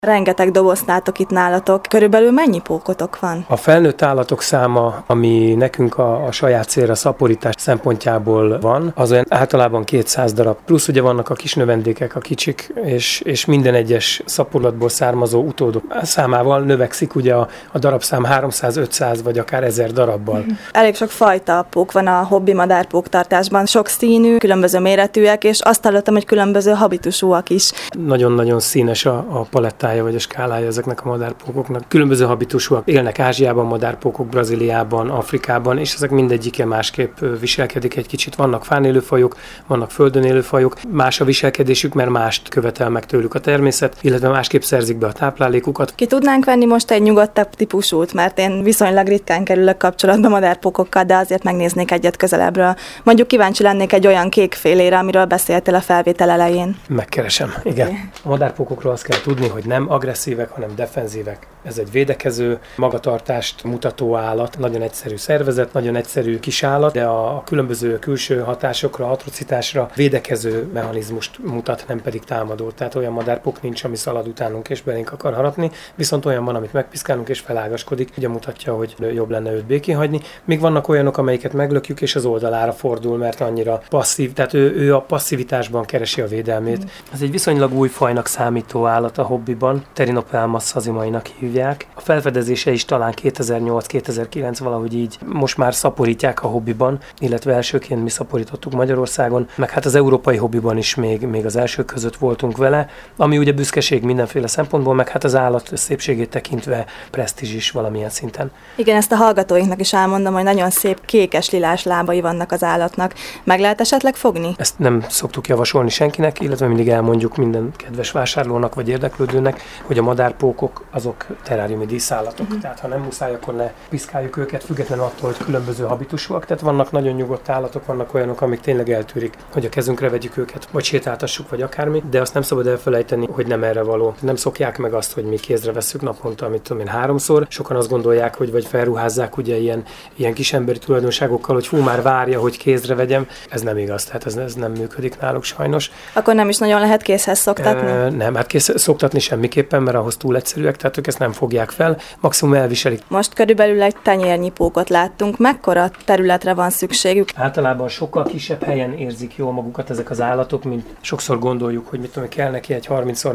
Rengeteg dobozt látok itt nálatok. Körülbelül mennyi pókotok van? A felnőtt állatok száma, ami nekünk a saját célra szaporítás szempontjából van, az olyan általában 200 darab. Plusz ugye vannak a kis növendékek, a kicsik, és minden egyes szaporulatból származó utódok számával növekszik ugye a darabszám 300-500 vagy akár 1000 darabbal. Elég sok fajta pók van a hobbi madárpóktartásban. Sok színű, különböző méretűek, és azt hallottam, hogy különböző habitusúak is. Nagyon-nagyon színes a palettája vagy a skálája ezeknek a madárpókoknak. Különböző habitusúak élnek Ázsiában, madárpókok, Brazíliában, Afrikában, és ezek mindegyike másképp viselkedik egy kicsit. Vannak fán élő fajok, vannak földön élő fajok, más a viselkedésük, mert mást követel meg tőlük a természet, illetve másképp szerzik be a táplálékukat. Ki tudnánk venni most egy nyugodtabb típusút, mert én viszonylag ritkán kerülök kapcsolatba madárpókokkal, de azért megnéznék egyet közelebbről. Mondjuk kíváncsi lennék egy olyan kékfélére, amiről beszéltél a felvétel elején. Megkeresem, igen. Okay. A madárpókokról azt kell tudni, hogy nem agresszívek, hanem defenzívek. Ez egy védekező, magatartást mutató állat, nagyon egyszerű szervezet, nagyon egyszerű kis állat, de a különböző külső hatásokra, atrocitásra védekező mechanizmust mutat, nem pedig támadó. Tehát olyan madárpók nincs, ami szalad utánunk és belénk akar harapni, viszont olyan van, amit megpiszkálunk és felágaskodik, ugye mutatja, hogy jobb lenne őt békén hagyni. Még vannak olyanok, amelyiket meglökjük és az oldalára fordul, mert annyira passzív, tehát ő a passzivitásban keresi a védelmét. Ez egy viszonylag új fajnak számító állat a hobbiban, Pterinopelma szazimainak hívják. A felfedezése is talán 2008-2009 valahogy így most már szaporítják a hobbiban, illetve elsőként mi szaporítottuk Magyarországon, meg hát az európai hobbiban is még az elsők között voltunk vele, ami ugye büszkeség mindenféle szempontból, meg hát az állat szépségét tekintve presztízs is valamilyen szinten. Igen, ezt a hallgatóinknak is elmondom, hogy nagyon szép kékes-lilás lábai vannak az állatnak. Meg lehet esetleg fogni? Ezt nem szoktuk javasolni senkinek, illetve mindig elmondjuk minden kedves vásárlónak vagy érdeklődőnek, hogy a madárpókok azok teráriumi díszállatok. Tehát ha nem muszáj, akkor ne piszkáljuk őket, függetlenül attól, hogy különböző habitusúak. Tehát vannak nagyon nyugodt állatok, vannak olyanok, amik tényleg eltűrik, hogy a kezünkre vegyük őket, vagy sétáltassuk, vagy akármi, de azt nem szabad elfelejteni, hogy nem erre való. Nem szokják meg azt, hogy mi kézre vesszük naponta, amit tudom én 3-szor. Sokan azt gondolják, hogy vagy felruházzák ugye ilyen kisemberi tulajdonságokkal, hogy már várja, hogy kézre vegyem. Ez nem igaz, tehát ez nem működik náluk sajnos. Akkor nem is nagyon lehet kézhez szoktatni? Nem, hát szoktatni semmiképpen, mert ahhoz túl egyszerűek, tehát ők ezt nem fogják fel, maximum elviselik. Most körülbelül egy tenyérnyi pókot láttunk. Mekkora területre van szükségük? Általában sokkal kisebb helyen érzik jól magukat ezek az állatok, mint sokszor gondoljuk, hogy mit tudom, kell neki egy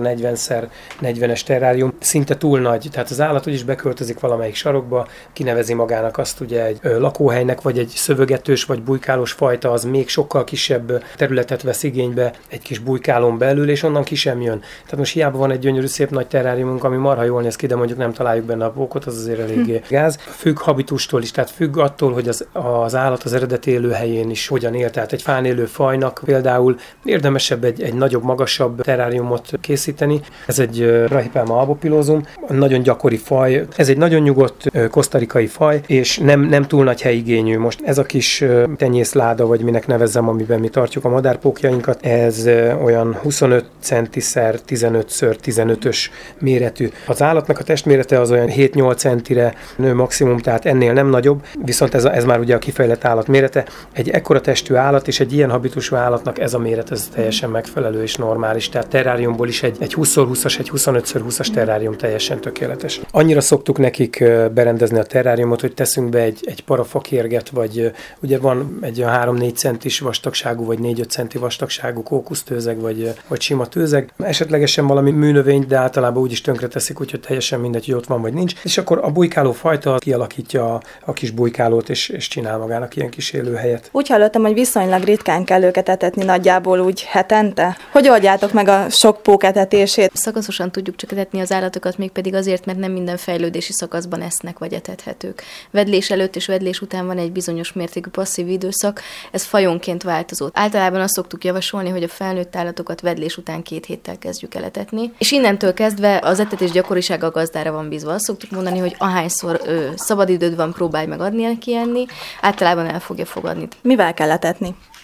30x40x40-es terrárium, szinte túl nagy. Tehát az állat úgyis beköltözik valamelyik sarokba, kinevezi magának azt ugye egy lakóhelynek, vagy egy szövögetős vagy bujkálós fajta, az még sokkal kisebb területet vesz igénybe egy kis bujkálón belül, és onnan ki sem jön. Tehát most hiába van egy gyönyörű szép nagy terráriumunk, ami marha jól néz ki, de mondjuk nem találjuk benne a pókot, az azért eléggé gáz. Függ habitustól is, tehát függ attól, hogy az állat az eredeti élőhelyén is hogyan él. Tehát egy fán élő fajnak például érdemesebb egy nagyobb, magasabb terráriumot készíteni. Ez egy Brachypelma albopilosum, nagyon gyakori faj. Ez egy nagyon nyugodt kosztarikai faj, és nem túl nagy helyigényű. Most ez a kis tenyészláda, vagy minek nevezzem, amiben mi tartjuk a madárpókjainkat, ez olyan 25 cm 15x15-ös méretű. Az állatnak a testmérete az olyan 7-8 centire nő maximum, tehát ennél nem nagyobb, viszont ez már ugye a kifejlett állat mérete. Egy ekkora testű állat és egy ilyen habitusú állatnak ez a méret, ez teljesen megfelelő és normális. Tehát terráriumból is egy 20x20-as, egy 25x20-as terrárium teljesen tökéletes. Annyira szoktuk nekik berendezni a terráriumot, hogy teszünk be egy parafakérget, vagy ugye van egy 3-4 centis vastagságú, vagy 4-5 centi vastagságú kókusztőzeg, vagy sima tőzeg. Esetlegesen valami műnövényt, de általában úgy is tönkre teszik, úgyhogy teljesen mindegy, hogy ott van vagy nincs. És akkor a bujkáló fajta kialakítja a kis bujkálót, és csinál magának ilyen kis élőhelyet. Úgy hallottam, hogy viszonylag ritkán kell őket etetni, nagyjából úgy hetente. Hogy oldjátok meg a sok pók etetését? Szakaszosan tudjuk csak etetni az állatokat, mégpedig azért, mert nem minden fejlődési szakaszban esznek vagy etethetők. Vedlés előtt és vedlés után van egy bizonyos mértékű passzív időszak, ez fajonként változó. Általában azt szoktuk javasolni, hogy a felnőtt állatokat vedlés után 2 héttel kezdjük el etetni, és innentől kezdve az etetés gyakorisága a gazdára van bízva. Azt szoktuk mondani, hogy ahányszor szabadidőd van, próbálj meg adni neki enni, általában el fogja fogadni. Mivel kell etetni?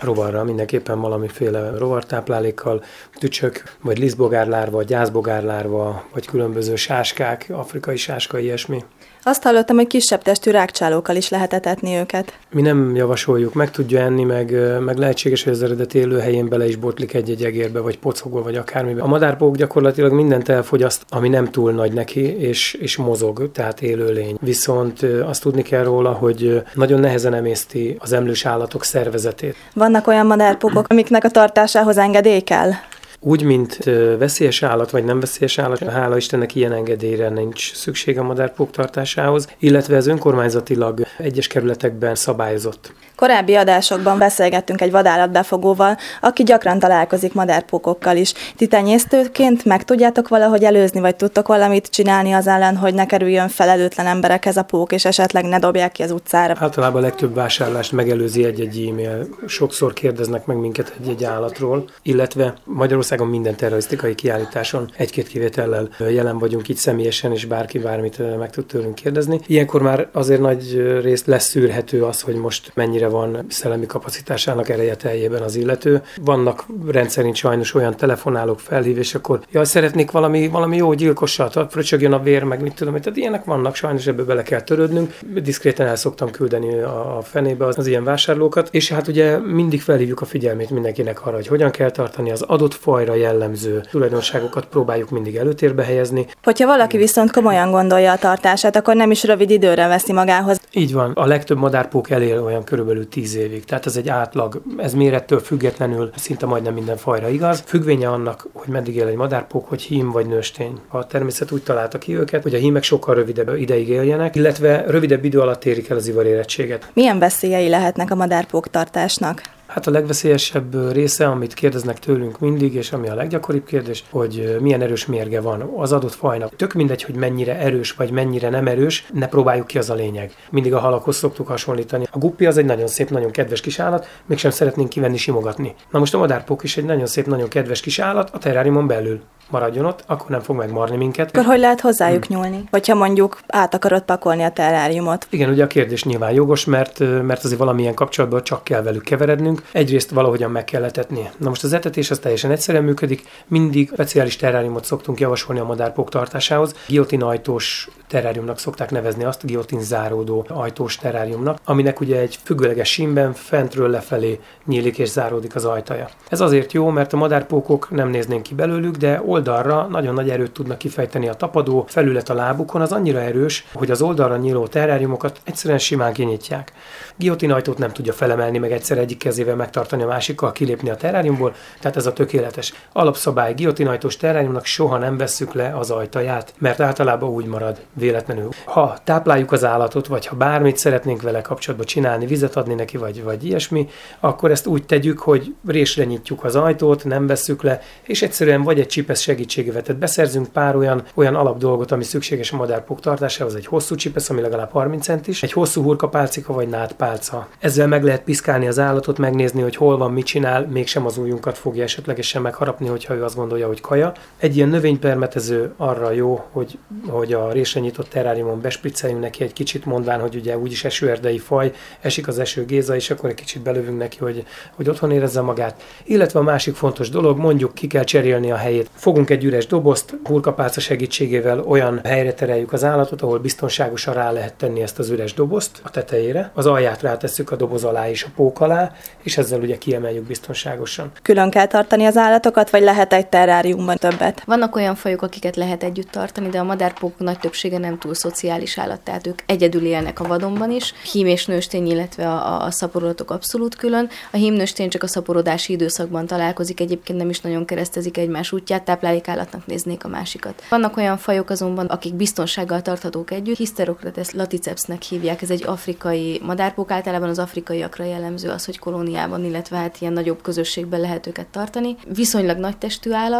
rovarral, mindenképpen valamiféle rovartáplálékkal, tücsök, vagy lisztbogárlárva, gyászbogárlárva, vagy különböző sáskák, afrikai sáska, ilyesmi. Azt hallottam, hogy kisebb testű rágcsálókkal is lehet etetni őket. Mi nem javasoljuk, meg tudja enni, meg lehetséges, hogy az eredeti élőhelyén bele is botlik egy-egy egérbe, vagy pocogva, vagy akármibe. A madárpók gyakorlatilag mindent elfogyaszt, ami nem túl nagy neki, és mozog, tehát élőlény. Viszont azt tudni kell róla, hogy nagyon nehezen emészti az emlős állatok szervezetét. Vannak olyan madárpókok, amiknek a tartásához engedély kell? Úgy, mint veszélyes állat, vagy nem veszélyes állat, hála Istennek ilyen engedélyre nincs szükség a madárpók tartásához, illetve ez önkormányzatilag egyes kerületekben szabályozott. Korábbi adásokban beszélgettünk egy vadállatbefogóval, aki gyakran találkozik madárpókokkal is. Ti tenyésztőként meg tudjátok valahogy előzni, vagy tudtok valamit csinálni az ellen, hogy ne kerüljön felelőtlen emberekhez a pók, és esetleg ne dobják ki az utcára? Általában a legtöbb vásárlást megelőzi egy-egy e-mail. Sokszor kérdeznek meg minket egy-egy állatról, illetve Magyarországon minden terrorisztikai kiállításon egy-két kivétellel jelen vagyunk itt személyesen, és bárki bármit meg tud tőlünk kérdezni. Ilyenkor már azért nagy részt leszűrhető az, hogy most mennyire van szellemi kapacitásának ereje teljében az illető. Vannak rendszerint sajnos olyan telefonálók, felhív, és akkor szeretnék valami jó gyilkossal, fröcsögjön a vér, meg mit tudom, tehát ilyenek vannak, sajnos ebből bele kell törődnünk. Diszkréten el szoktam küldeni a fenébe az ilyen vásárlókat, és hát ugye mindig felhívjuk a figyelmét mindenkinek arra, hogy hogyan kell tartani az adott fajra jellemző tulajdonságokat, próbáljuk mindig előtérbe helyezni. Hogyha valaki viszont komolyan gondolja a tartását, akkor nem is rövid időre veszi magához. Így van, a legtöbb madárpók elér olyan körülbelül 10 évig. Tehát ez egy átlag, ez mérettől függetlenül szinte majdnem minden fajra igaz. Függvénye annak, hogy meddig él egy madárpók, hogy hím vagy nőstény. A természet úgy találta ki őket, hogy a hímek sokkal rövidebb ideig éljenek, illetve rövidebb idő alatt érik el az ivarérettséget. Milyen veszélyei lehetnek a madárpók tartásnak? Hát a legveszélyesebb része, amit kérdeznek tőlünk mindig, és ami a leggyakoribb kérdés, hogy milyen erős mérge van az adott fajnak. Tök mindegy, hogy mennyire erős vagy mennyire nem erős, ne próbáljuk ki, az a lényeg. Mindig a halakhoz szoktuk hasonlítani. A guppi az egy nagyon szép, nagyon kedves kis állat, mégsem szeretnénk kivenni, simogatni. Na most a madárpók is egy nagyon szép, nagyon kedves kis állat, a terráriumon belül maradjon ott, akkor nem fog megmarni minket. Akkor hogy lehet hozzájuk nyúlni? Hogyha mondjuk át akarod pakolni a terráriumot? Igen, ugye a kérdés nyilván jogos, mert azért valamilyen kapcsolatban csak kell velük keverednünk. Egyrészt valahogyan meg kell etetni. Na most az etetés az teljesen egyszerűen működik, mindig speciális terráriumot szoktunk javasolni a madárpók tartásához. Guillotine ajtós terráriumnak szokták nevezni azt, guillotine záródó ajtós terráriumnak, aminek ugye egy függőleges sínben fentről lefelé nyílik és záródik az ajtaja. Ez azért jó, mert a madárpókok nem néznénk ki belőlük, de oldalra nagyon nagy erőt tudnak kifejteni. A tapadó felület a lábukon az annyira erős, hogy az oldalra nyíló terráriumokat egyszerűen simán kinyitják. Guillotine ajtót nem tudja felemelni, meg egyszer egyik kezével megtartani, a másikkal kilépni a terráriumból, tehát ez a tökéletes alapszabály. Guillotine ajtós terráriumnak soha nem vesszük le az ajtaját, mert általában úgy marad véletlenül. Ha tápláljuk az állatot, vagy ha bármit szeretnénk vele kapcsolatban csinálni, vizet adni neki, vagy ilyesmi, akkor ezt úgy tegyük, hogy résre nyitjuk az ajtót, nem vesszük le, és egyszerűen vagy egy csipesz segítségével, tehát beszerzünk pár olyan alapdolgot, ami szükséges a madárpók tartásához, egy hosszú csipesz, ami legalább 30 centis, egy hosszú hurkapálcika vagy nádpálca. Ezzel meg lehet piszkálni az állatot, megnézni, hogy hol van, mit csinál, mégsem az ujjunkat fogja esetlegesen megharapni, hogyha ő azt gondolja, hogy kaja. Egy ilyen növénypermetező arra jó, hogy a résre nyitott terráriumon bespricceljünk neki egy kicsit, mondván, hogy ugye úgyis esőerdei faj, esik az eső géza, és akkor egy kicsit belövünk neki, hogy otthon érezze magát. Illetve a másik fontos dolog, mondjuk ki kell cserélni a helyét. Fogunk egy üres dobozt, hurkapálca segítségével olyan helyre tereljük az állatot, ahol biztonságosan rá lehet tenni ezt az üres dobozt a tetejére. Az alját rátesszük a doboz alá és a pók alá, és ezzel ugye kiemeljük biztonságosan. Külön kell tartani az állatokat, vagy lehet egy terráriumban többet? Vannak olyan fajok, akiket lehet együtt tartani, de a madárpók nagy többsége nem túl szociális állat, tehát ők egyedül élnek a vadonban is. Hím és nőstény, illetve a szaporodottok abszolút külön. A hímnőstény csak a szaporodási időszakban találkozik, egyébként nem is nagyon keresztezik egymás útját, táplálékállatnak néznék a másikat. Vannak olyan fajok azonban, akik biztonsággal tarthatók együtt. Hysterocrates laticepsnek hívják, ez egy afrikai madárpók, általában az afrikaiakra jellemző az, hogy kolóniában, illetve hát ilyen nagyobb közösségben lehet őket tartani. Viszonylag nagy testű állat,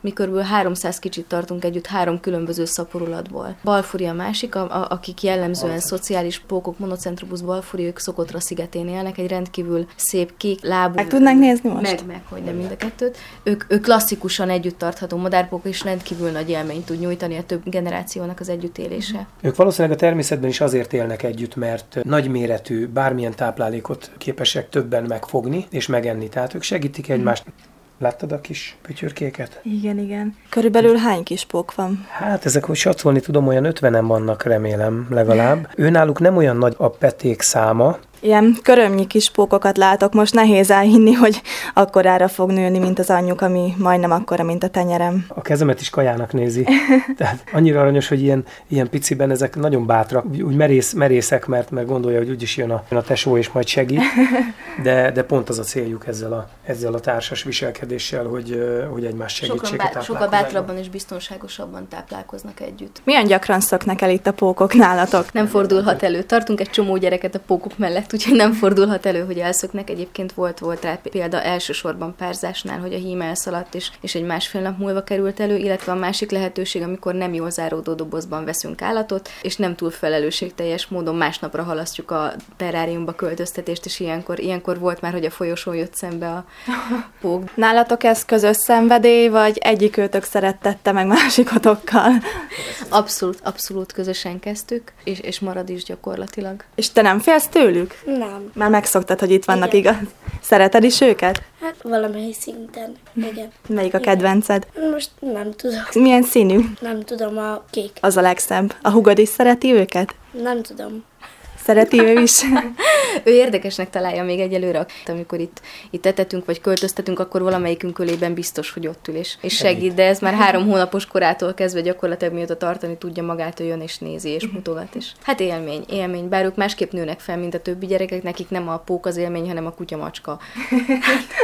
Mi kb. 300 kicsit tartunk együtt 3 különböző szaporulatból. Balfuri a másik, akik jellemzően szociális pókok, Monocentrobus balfuri, ők Szokotra szigetén élnek, egy rendkívül szép kék lábú. Meg tudnánk nézni most? Meg, hogy nem mind a kettőt. Ők klasszikusan együtt tartható madárpók, és rendkívül nagy élményt tud nyújtani a több generációnak az együttélése. Ők valószínűleg a természetben is azért élnek együtt, mert nagyméretű, bármilyen táplálékot képesek többen megfogni és megenni. Tehát ők segítik egymást. Láttad a kis pötyörkéket? Igen. Körülbelül hány kis pók van? Hát ezek, hogy satszolni tudom, olyan 50-en vannak, remélem legalább. Őnáluk nem olyan nagy a peték száma. Ilyen körömnyi kis pókokat látok, most nehéz elhinni, hogy akkorára fog nőni, mint az anyjuk, ami majdnem akkora, mint a tenyerem. A kezemet is kajának nézi. Tehát annyira aranyos, hogy ilyen piciben ezek nagyon bátrak, úgy merészek, mert gondolja, hogy úgyis jön a tesó és majd segít. De pont az a céljuk ezzel a társas viselkedéssel, hogy egymás segítséget sokkal bátrabban és biztonságosabban táplálkoznak együtt. Milyen gyakran szoknak el itt a pókok nálatok? Nem fordulhat elő. Tartunk egy csomó gyereket a pókok mellett, úgyhogy nem fordulhat elő, hogy elszöknek. Egyébként volt rá példa elsősorban párzásnál, hogy a hím elszaladt, és egy másfél nap múlva került elő, illetve a másik lehetőség, amikor nem jól záródó dobozban veszünk állatot, és nem túl felelősségteljes módon másnapra halasztjuk a terráriumba költöztetést, és ilyenkor volt már, hogy a folyosón jött szembe a pók. Nálatok ez közös szenvedély, vagy egyikőtök szerettette meg másikotokkal? Abszolút közösen kezdtük, és marad is gyakorlatilag. És te nem félsz tőlük? Nem. Már megszoktad, hogy itt vannak, Igen. igaz? Szereted is őket? Hát valamely szinten, igen. Melyik a kedvenced? Most nem tudom. Milyen színű? Nem tudom, a kék. Az a legszebb. A hugod is szereti őket? Nem tudom. Szereti ő is? Ő érdekesnek találja még egyelőre. Amikor itt etetünk vagy költöztetünk, akkor valamelyikünk ölében biztos, hogy ott ül és segít, de ez már 3 hónapos korától kezdve gyakorlatilag mióta tartani tudja magát, ő jön és nézi és mutogat. És hát élmény. Bár ők másképp nőnek fel, mint a többi gyerekek, nekik nem a pók az élmény, hanem a kutya-macska.